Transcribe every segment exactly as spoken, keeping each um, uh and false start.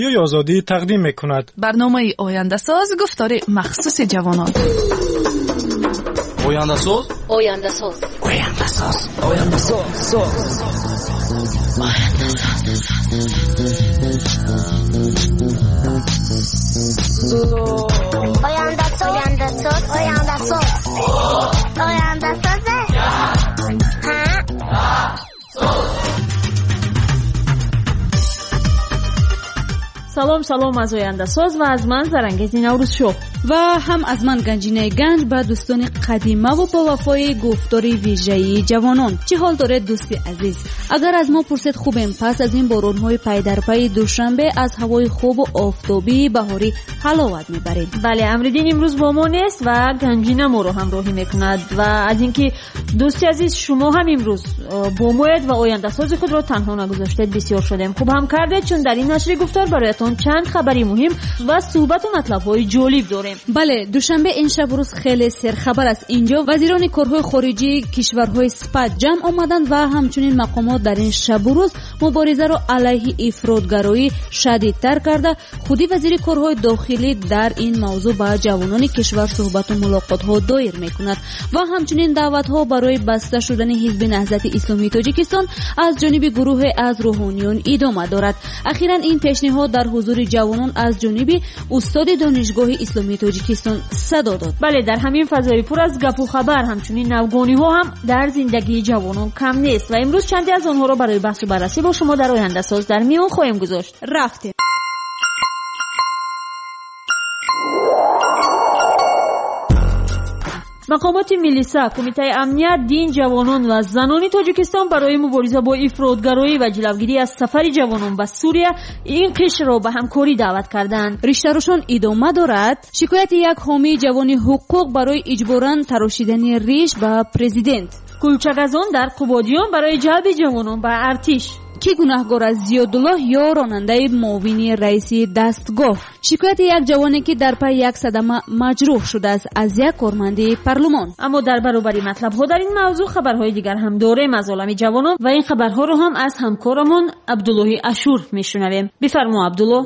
رادیوی آزادی تقدیم می‌کند. برنامه آینده ساز گفتار مخصوص جوانان. آینده ساز آینده ساز آینده ساز آینده ساز آینده ساز آینده ساز آینده ساز آینده ساز سلام سلام از آینده ساز و از من زرنگیز نوروز شو و هم از من گنجینه گنج به دوستان قدیمه و با وفای گفتاری ویژه‌ای جوانان. چه حال داره دوستی عزیز؟ اگر از ما پرسید خوبیم، پس از این بارون‌های پی در پی دوشنبه از هوای خوب و آفتابی بهاری حلاوت میبریم. بله، امردین امروز با ما نیست و گنجینه ما رو همراهی میکند و از اینکه دوستی عزیز شما هم امروز با ما و آینده ساز خود رو تنها نگذاشتید بسیار شدیم. خوب هم کردید، چون در این نشر گفتار برایتون چند خبری مهم و صحبت و مطلب‌های جالب داریم. بله، دوشنبه این شب روز خیلی سرخبر است. اینجا وزیران کارهای خارجی کشورهای سپد جمع آمدند و همچنین مقامات در این شب روز مبارزه را علیه افراطگرایی شدیدتر کرده. خودی وزیر کارهای داخلی در این موضوع با جوانان کشور صحبت و ملاقات ها دایر میکند و همچنین دعوت ها برای بسته شدن حزب نهضت اسلامی تاجیکستان از جانب گروه از روحانیون ادامه دارد. اخیراً این پیشنهاد در حضور جوانان از جانب استاد دانشگاه اسلامی تاجیکستان صدا داد. بله، در همین فضای پر از گپ و خبر همچنین نوگانی ها هم در زندگی جوانان کم نیست و امروز چندی از آنها را برای بحث و بررسی با شما در آینده ساز در میان خواهیم گذاشت. رفتیم. مقامات میلیسا، کمیته امنیت، دین، جوانان و زنان تاجیکستان برای مبارزه با افراطگرایی و جلوگیری از سفر جوانان به سوریه این قشر را به همکاری دعوت کردند. رشته‌شان ادامه دارد. شکایت یک حامی جوان حقوق برای اجباراً تراشیدن ریش به پرزیدنت. کلچگزان در قبادیان برای جلب جوانان به ارتش. کی گناهگار از زیادالله یا راننده معاون رئیس دستگاه؟ شکایت یک جوانی که در پی یک صدمه مجروح شده است از یک کارمند پارلمان. اما در برابر مطلب ها در این موضوع خبرهای دیگر هم داریم از عالم جوانان و این خبرها رو هم از همکارمون عبدالله اشور میشنویم. بفرما عبدالله.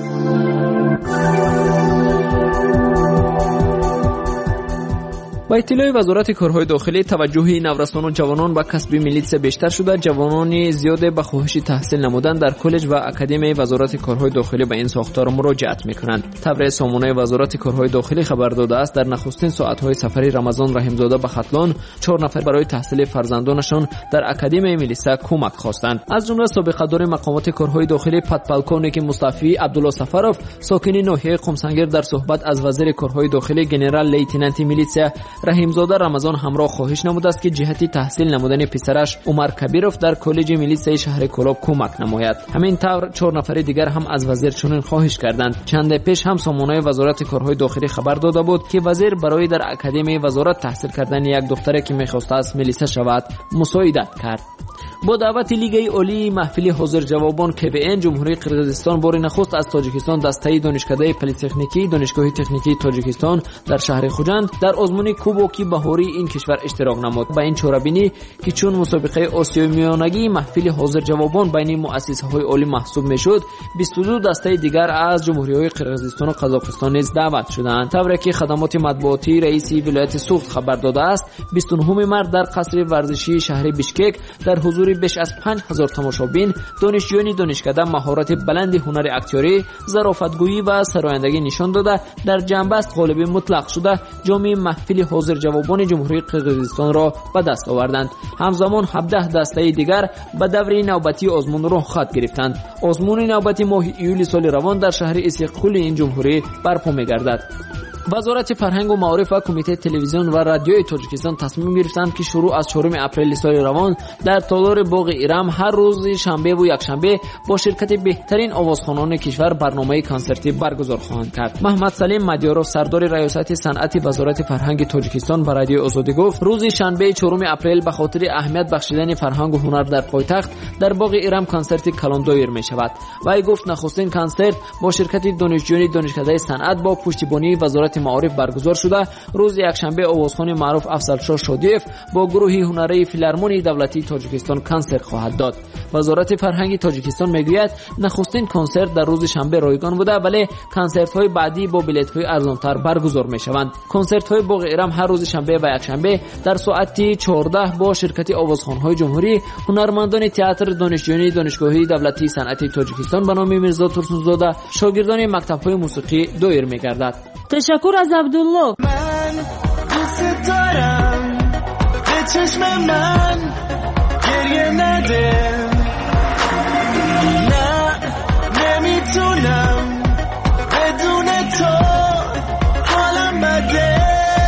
با اطلاع وزارت کارهای داخلی، توجه نورسان و جوانان به کسب میلیتس بیشتر شده. جوانان زیاد به خواهش تحصیل نمودن در کالج و اکادمی وزارت کارهای داخلی به این ساختار مراجعت میکنند. تبع سامانه وزارت کارهای داخلی خبر داده است در نخستین ساعت‌های سفری رمضان رحیمزاده به ختلان چهار نفر برای تحصیل فرزندانشان در اکادمی میلیتس کمک خواستند. از جمله سابقه دار مقامات کارهای داخلی پادپالکونیک مصطفی عبدالله سفروف ساکن ناحیه قمسنگر در صحبت از وزیر کارهای داخلی جنرال لیتنانت میلیتس رحیمزاده رمضان همراه خواهش نموده است که جهتی تحصیل نمودن پسرش عمر کبیروف در کالج میلیتسای شهر کلاب کمک نماید. همین طور چهار نفر دیگر هم از وزیر چنین خواهش کردند. چند پیش هم سامانه وزارت کارهای داخلی خبر داده بود که وزیر برای در اکادمی وزارت تحصیل کردن یک دختری که می‌خواسته از میلیتس شود مساعدت کرد. با دعوت لیگ عالی محفل حاضر جوابان که به این جمهوری قرقیزستان بار نخست از تاجیکستان دسته دانشکده پلی‌تکنیکی دانشگاه تکنیکی تاجیکستان در شهر خوجند در آزمون کوبوکی بهاری این کشور اشتراک نمود. با این چاره‌بینی که چون مسابقه آسیای میانگی محفل حاضر جوابان بین مؤسسه‌های عالی محسوب میشد، بیست و دو دسته دیگر از جمهوری‌های قرقیزستان و قزاقستان نیز دعوت شدند. طوری که خدمات مطبوعاتی رئیس ولایت سوخت خبر داده است، بیست و نه مارس در قصر ورزشی شهر بیشکک در حضور بیش از پنج هزار تماشابین دانشجویان دانشکده مهارت بلند هنر اکتوری، ظرافتگویی و سرایندگی نشان داده در جنبست غالب مطلق شده جام محفل حاضر جوابان جمهوری قرقیزستان را به دست آوردند. همزمان هفده دسته دیگر به دوره نوبتی آزمون را خط گرفتند. آزمون نوبتی ماه ایول سال روان در شهر استقلال این جمهوری برپا می‌گردد. وزارت فرهنگ و معارف و کمیته تلویزیون و رادیوی تاجیکستان تصمیم گرفتند که شروع از چهارم اپریل سال روان در تالار باغ ایرم هر روز شنبه و یکشنبه با شرکت بهترین آوازخوانان کشور برنامه کنسرتی برگزار خواهند کرد. محمد سلیم مدیارov سردار ریاست صنعت وزارت فرهنگ تاجیکستان به رادیو آزادی گفت روز شنبه چهارم اپریل به خاطر اهمیت بخشیدن فرهنگ و هنر در پایتخت در باغ ایرم کنسرت کلان دایر می شود. وی گفت نخستین کنسرت با شرکت دانشجویان دانشکده صنعت با پشتیبانی وزارت وزارت معارف برگزار شده. روز یکشنبه آوازخوان معروف افضلشاه شادیف با گروه هنری فیلارمونی دولتی تاجیکستان کنسرت خواهد داد. وزارت فرهنگ تاجیکستان میگوید نخستین کنسرت در روز شنبه رایگان بوده، ولی کنسرت‌های بعدی با بلیط‌های ارزان‌تر برگزار می‌شوند. کنسرت‌های باغ ارم هر روز شنبه و یکشنبه در ساعت چهارده با شرکت آوازخوان‌های جمهوری، هنرمندان تئاتر دانشجویی دانشگاهی دولتی صنعتی تاجیکستان به نام میرزا ترسونزاده، شاگردان مکتب‌های موسیقی دایر می‌گردد. تشکر از عبدالله. من دوست دارم به چشم من گریه نده، نه نمیتونم بدون تو حالم بده.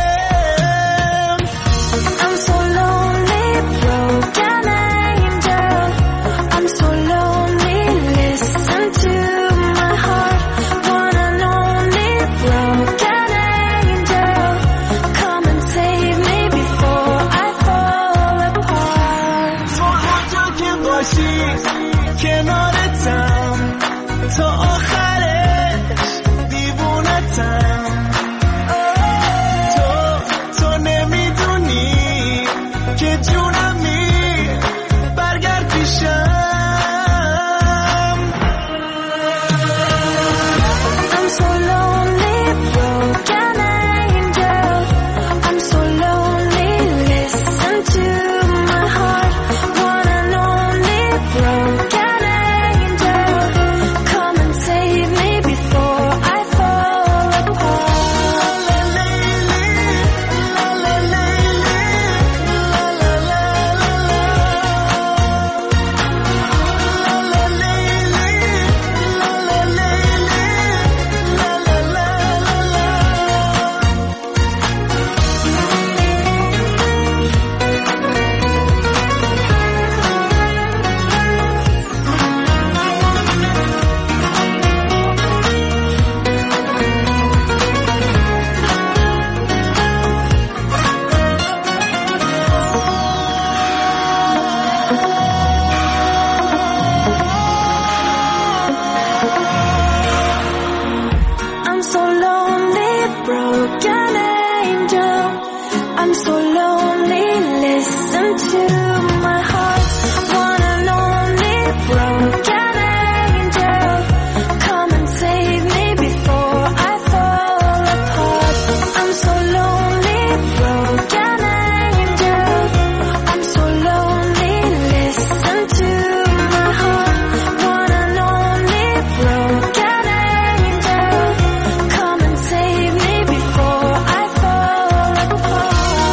I'm so lonely, broken angel. I'm so lonely, listen to my heart. One and only broken angel. Come and save me before I fall apart. تو هر جا که باشی کنارتم تا آخرش دیوونتم. تو تو نمیدونی که جونمی برگرد پیشم. I'm so lonely, broken angel. I'm so lonely, listen to my heart. One and only broken angel. Come and save me before I fall apart. La la la la la la la la I'm so lonely, broken angel. I'm so lonely, listen to my heart. One and only broken angel. Come and save me before I fall apart. I'm so lonely, broken angel. I'm so lonely, listen to my heart. One and only broken angel. Come and save me before I fall apart.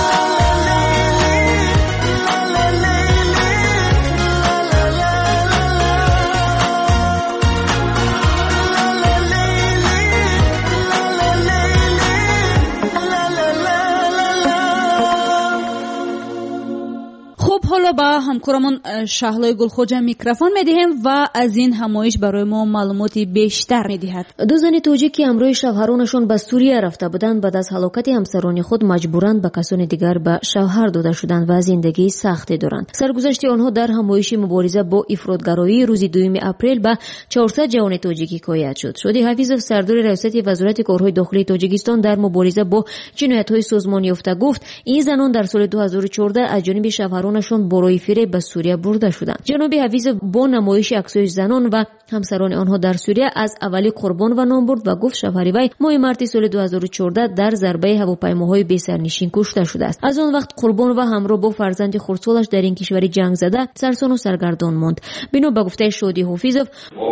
خب حالا با همکارمون شهلای گلخوجه میکروفون میدهیم و از این همایش برای ما معلوماتی بیشتر میدهد. دو زن توجی که همراه شوهرانشان به سوریه رفته بودند بعد از هلاکت همسران خود مجبورند به کسان دیگر به شوهر داده شدند و زندگی سختی دارند. سرگذشت آنها در همایش مبارزه با افراطگرایی روز دوم اپریل به چهارصد جوان تاجیکی کایت شد. شادی حفیظов سردار ریاست وزارت کارهای داخلی تاجیکستان در مبارزه با جنایت‌های سازمان یافته گفت این زنان در سال دو هزار و چهارده از جانب شوهرانشان برای فریب به سوریه برده شدند. جناب حفیظov با نمایش عکس‌های زنان و همسران آنها در سوریه از اولی قربان و نام برد و گفت شوهر وی ماه مارس سال دو هزار و چهارده در ضربه هواپیماهای بی سرنشین کشته شده است. از آن وقت قربان و همراه با فرزند خردسالش در این کشور جنگ زده سرسان و سرگردان ماند. بنا به گفته شادی حفیظov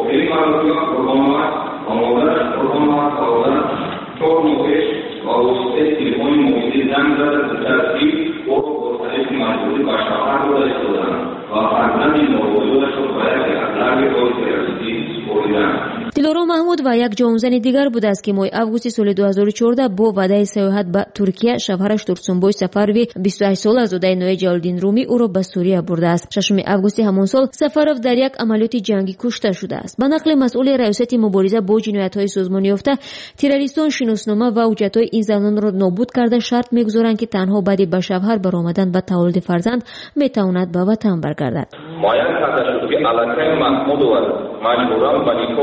دلارام محمود و یک جوانزن دیگر بود است که ماه آگوست سال دو هزار و چهارده با وعده سیاحت به ترکیه شوهرش ترسونبوی سفروی بیست و هشت ساله از زاده نوی جلالدین رومی او را به سوریه برده است. ششم آگوست همان سال سفروف در یک عملیات جنگی کشته شده است. به نقل مسئول ریاست مبارزه با جنایت‌های سازمان یافته، تروریستان شناسنامه و حجت‌های این زنان را نابود کرده شرط می‌گذارند که تنها بعد به شوهر برآمدن و تولد فرزند می‌تواند به وطن برگردد. مایان کرده شد که علاقه محمود و مجبوران به نیکوی یک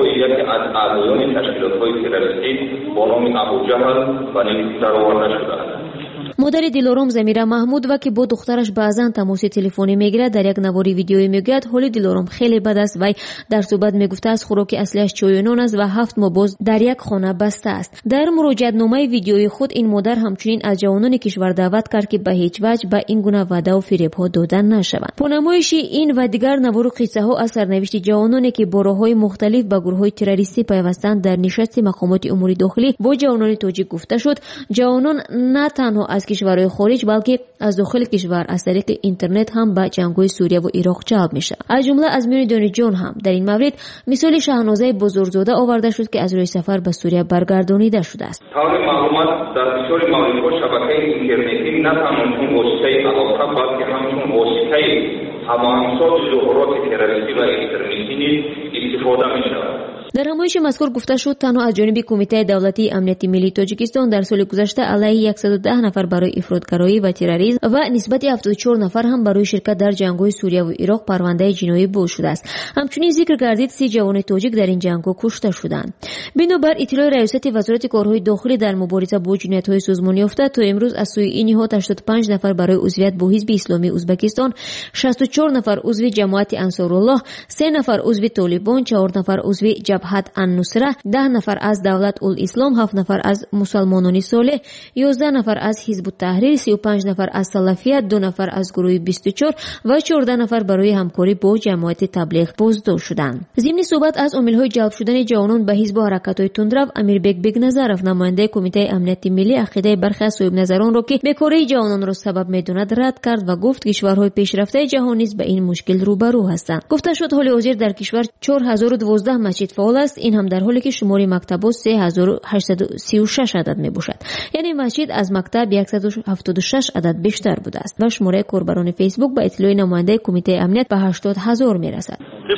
از اعضایان تشکیلات‌های تروریستی با نام ابوجهل و نیز درآورده شده‌اند. مادر دلارام زمیره محمود و که با دخترش بعضا تماس تلفنی میگیرد در یک نواری ویدیویی میگوید حال دلارام خیلی بد است و در صحبت میگفته است خوراک اصلیش چای و نان است و هفت ماه باز در یک خانه بسته است. در مراجعت نامه ویدیویی خود این مادر همچنین از جوانان کشور دعوت کرد که به هیچ وجه به این گونه وعده و فریب ها دادن نشوند. پانمایش این و دیگر نوار و قصه ها از سرنوشت جوانانی که با راه‌های مختلف به گروه‌های تروریستی پیوستند در نشست مقامات امور داخلی با جوانان تاجیک گفته شد. جوانان نه تنها از کشورهای خارج بلکه از داخل کشور از طریق اینترنت هم به جنگ‌های سوریه و عراق جلب میشه. از جمله از میان دانشجویان هم در این مورد مثال شاهنازه بزرگزاده آورده شد که از روی سفر به سوریه برگردانیده شده است. طور معلومات در بسیاری موردها شبکه اینترنتی نه تنها چون واسطه علاقه بلکه همچون واسطه هماهنگساز ظهورات تروریستی و اکسترمیستی نیز استفاده می‌شود. در همایش مذکور گفته شد تنها از جانب کمیته دولتی امنیتی ملی تاجیکستان در سال گذشته علیه صد و ده نفر برای افراطگرایی و تروریسم و نسبت هفتاد و چهار نفر هم برای شرکت در جنگ‌های سوریه و عراق پرونده جنایی باز شده است. همچنین ذکر گردید سی جوان تاجیک در این جنگ‌ها کشته شدند. بنابر اطلاع ریاست وزارت کارهای داخلی در مبارزه با جنایت‌های سازمانی افتاد تا امروز از سوی این نهاد هشتاد و پنج نفر برای عضویت با حزب اسلامی ازبکستان، شصت و چهار نفر عضو جماعت انصارالله، سه نفر عضو طالبان، چهار نفر عضو جبهت النصره، ده نفر از دولت الاسلام، هفت نفر از مسلمانان صالح، یازده نفر از حزب التحریر، سی و پنج نفر از سلفیت، دو نفر از گروه بیست و چهار و چهارده نفر برای همکاری با جماعت تبلیغ بازداشت شدند. ضمن صحبت از عامل‌های جلب شدن جوانان به حزب و حرکت‌های تندرو، امیربک بگنظرов نماینده کمیته امنیتی ملی عقیده برخی از صاحب نظران را که بیکاری جوانان را سبب می‌داند رد کرد و گفت کشورهای پیشرفته جهان نیز به این مشکل روبرو هستند. گفته شد حال حاضر در کشور چهار هزار و دوازده مسجد فعال است، این هم در حالی که شمار مکتب‌ها سه هزار و هشتصد و سی و شش عدد میباشد. یعنی مسجد از مکتب صد و هفتاد و شش عدد بیشتر بوده است و شماره کاربران فیسبوک به اطلاع نماینده کمیته امنیت به هشتاد هزار میرسد.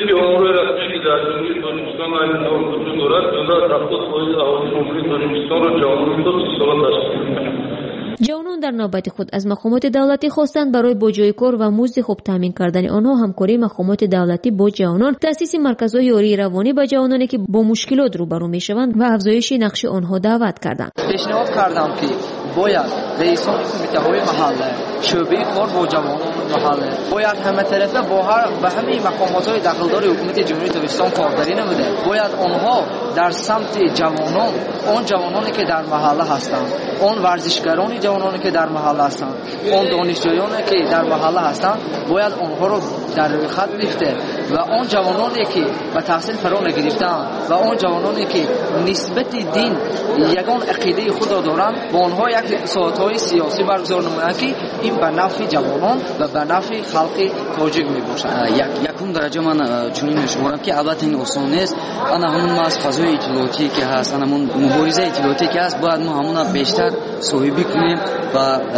جوانان در نوبت خود از مقامات دولتی خواستند برای با جای کار و مزد خوب تامین کردن آنها همکاری مقامات دولتی با جوانان، تأسیس مرکزهای یاری روانی با جوانانی که با مشکلات روبرو میشوند و افزایش نقش آنها دعوت کردند. پیشنهاد کردم که باید رئیسان کمیته‌های محله، شعبه کار با جوانان محله باید همه طرفه با هر به همه مقامات‌های داخلدار حکومت جمهوری تاجیکستان کارداری نموده. باید آنها در سمت جوانان، آن جوانانی که در محله هستند، آن ورزشکارانی جوانانی که در محله هستند، آن دانشجویانی که در محله هستند، باید آنها را در روی خط گرفته و آن جوانانی که به تحصیل فرا نگرفتند و آن جوانانی که نسبت دین یگان عقیده خود را دارند با آنها یک ساعت‌های سیاسی برگزار نمایند که این به نفع جوانان و به نفع خلق تاجیک میباشد. یک یکم درجه من چنین میشمارم که البته این آسان نیست. انا همون از فضای اطلاعاتی که هست، انا همون مبارزه اطلاعاتی که هست، باید ما همون بیشتر صاحبی کنیم و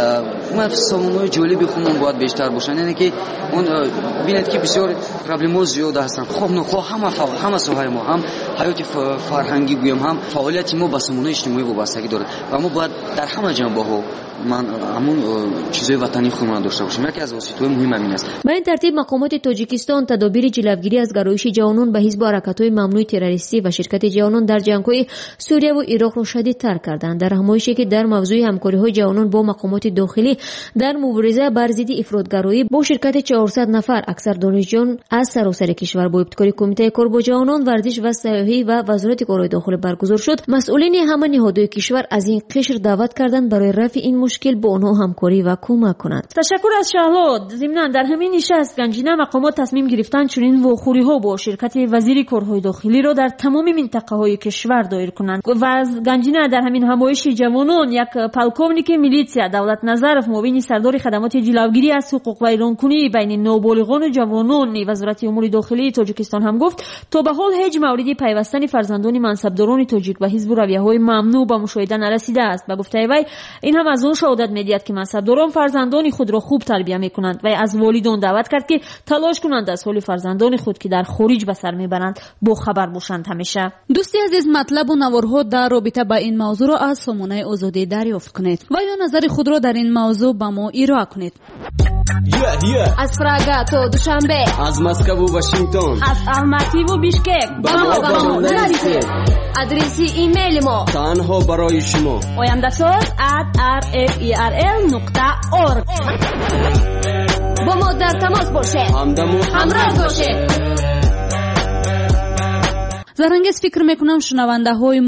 اون سامانهای جالبی خودمون باید بیشتر باشن. یعنی که اون ببینید که بسیار پرابلم‌ها زیاد هستن. خب نخواه همه همه ساحه ما، هم حیات فرهنگی گویم، هم فعالیت ما با سامانهای اجتماعی وابستگی داره و ما باید در همه جنبه‌ها من همون چیزای وطنی خودمون داشته باشیم. یکی از وسیله‌های مهم همین است. به این ترتیب مقامات تاجیکستان تدابیر جلوگیری از گرایش جوانان به حزب و حرکت‌های ممنوع تروریستی و شرکت جوانان در جنگ‌های سوریه و عراق را شدیدتر کردند. در همایشی که در موضوع همکاری‌های جوانان با مقامات داخلی در مبارزه بر ضد افراطگرایی با شرکت چهارصد نفر اکثر دانشجویان از سراسر کشور با ابتکار کمیته کار با جوانان، ورزش و سیاحی و وزارت کارهای داخلی برگزار شد، مسئولین همه نهادهای کشور از این قشر دعوت کردند برای رفع این مشکل با آنها همکاری و کمک کنند. تشکر از شهلا. ضمن در همین نشست گنجینه مقامات تصمیم گرفتند چنین واخوری‌ها با شرکت وزیر کارهای داخلی را در تمام منطقه‌های کشور دایر کنند و از گنجینه در همین همایش جوانان یک پالکوونیک میلیتسیا دولت نظرов معاون سردار خدمات جلوگیری از حقوق و ایرانکنی بین نابالغان و جوانان وزارت امور داخلی تاجیکستان هم گفت تا به حال هیچ موردی پیوستن فرزندان منصبداران تاجیک و حزب رویه‌های ممنوع به مشاهده نرسیده است. به گفته وی این هم از اون شهادت می‌دهد که منصبداران فرزندان خود را خوب تربیت می‌کنند و از والدان دعوت کرد که تلاش کنند از حال فرزندان خود که در خارج به سر می‌برند با خبر باشند. همیشه دوستی عزیز، مطلب و نوارها در رابطه با این موضوع را از سامانه آزادی دریافت کنید و یا نظر خود را در این موضوع با ما ارائه کنید. از پراگا تا دوشنبه، از مسکو و واشنگتن، از الماتی و بیشکک با ما با ما نرسید. آدرسی ایمیل ما تنها برای شما oyandasöz at r f e r l nokta org. با ما در تماس باشه، همدم و همراه باشه. زرنگیز فکر میکنم شنونده های